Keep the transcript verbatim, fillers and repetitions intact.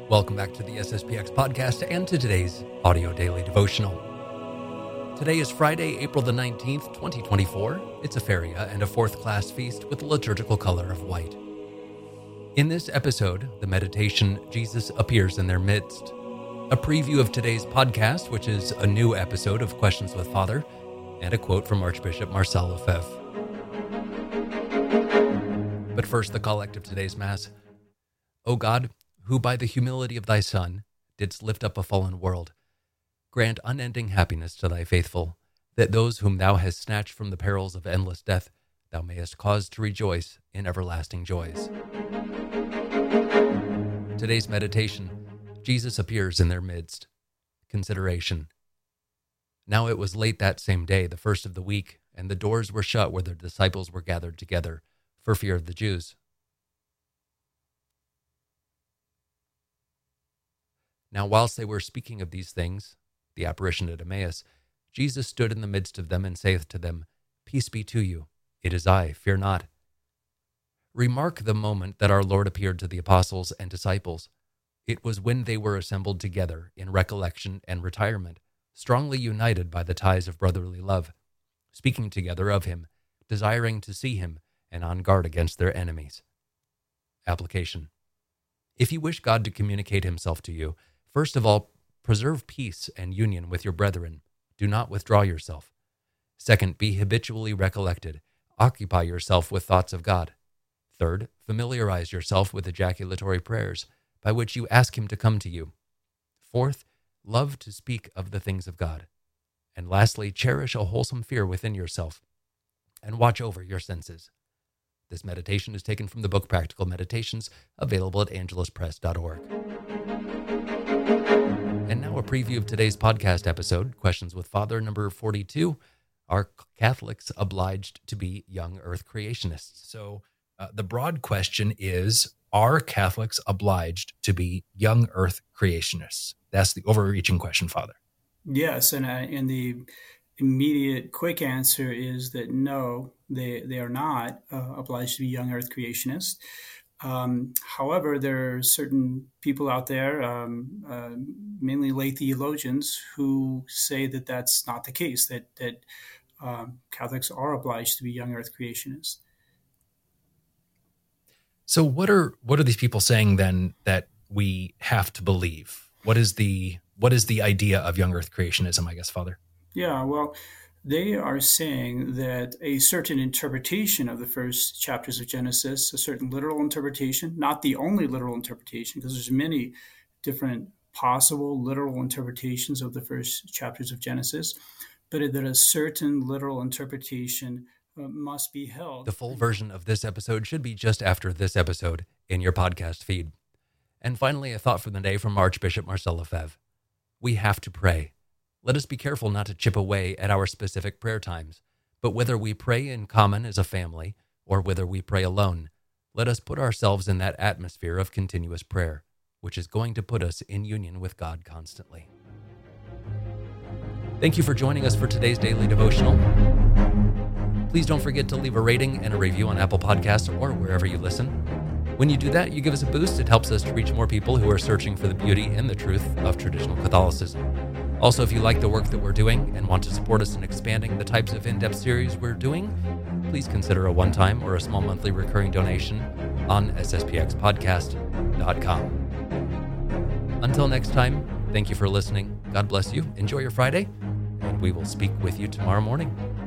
Welcome back to the S S P X podcast and to today's audio daily devotional. Today is Friday, April the nineteenth, twenty twenty-four. It's a feria and a fourth class feast with the liturgical color of white. In this episode, the meditation, Jesus appears in their midst. A preview of today's podcast, which is a new episode of Questions with Father, and a quote from Archbishop Marcel Lefebvre. But first, the collect of today's Mass. O God, who by the humility of thy Son didst lift up a fallen world, grant unending happiness to thy faithful, that those whom thou hast snatched from the perils of endless death, thou mayest cause to rejoice in everlasting joys. Today's meditation, Jesus appears in their midst. Consideration. Now it was late that same day, the first of the week, and the doors were shut where the disciples were gathered together, for fear of the Jews. Now whilst they were speaking of these things, the apparition at Emmaus, Jesus stood in the midst of them and saith to them, Peace be to you, it is I, fear not. Remark the moment that our Lord appeared to the apostles and disciples. It was when they were assembled together in recollection and retirement, strongly united by the ties of brotherly love, speaking together of him, desiring to see him, and on guard against their enemies. Application. If you wish God to communicate himself to you, first of all, preserve peace and union with your brethren. Do not withdraw yourself. Second, be habitually recollected. Occupy yourself with thoughts of God. Third, familiarize yourself with ejaculatory prayers, by which you ask him to come to you. Fourth, love to speak of the things of God. And lastly, cherish a wholesome fear within yourself, and watch over your senses. This meditation is taken from the book Practical Meditations, available at angelus press dot org. And now a preview of today's podcast episode, Questions with Father number forty-two. Are Catholics obliged to be young earth creationists? So uh, the broad question is, are Catholics obliged to be young earth creationists? That's the overreaching question, Father. Yes, and, uh, and the immediate quick answer is that no, they, they are not uh, obliged to be young earth creationists. Um, however, there are certain people out there, um, uh, mainly lay theologians, who say that that's not the case, that that um, Catholics are obliged to be young earth creationists. So what are what are these people saying then that we have to believe? What is the what is the idea of young earth creationism, I guess, Father? Yeah, well, they are saying that a certain interpretation of the first chapters of Genesis, a certain literal interpretation, not the only literal interpretation, because there's many different possible literal interpretations of the first chapters of Genesis, but that a certain literal interpretation uh, must be held. The full version of this episode should be just after this episode in your podcast feed. And finally, a thought for the day from Archbishop Marcel Lefebvre. We have to pray. Let us be careful not to chip away at our specific prayer times, but whether we pray in common as a family or whether we pray alone, let us put ourselves in that atmosphere of continuous prayer, which is going to put us in union with God constantly. Thank you for joining us for today's daily devotional. Please don't forget to leave a rating and a review on Apple Podcasts or wherever you listen. When you do that, you give us a boost. It helps us to reach more people who are searching for the beauty and the truth of traditional Catholicism. Also, if you like the work that we're doing and want to support us in expanding the types of in-depth series we're doing, please consider a one-time or a small monthly recurring donation on s s p x podcast dot com. Until next time, thank you for listening. God bless you. Enjoy your Friday, and we will speak with you tomorrow morning.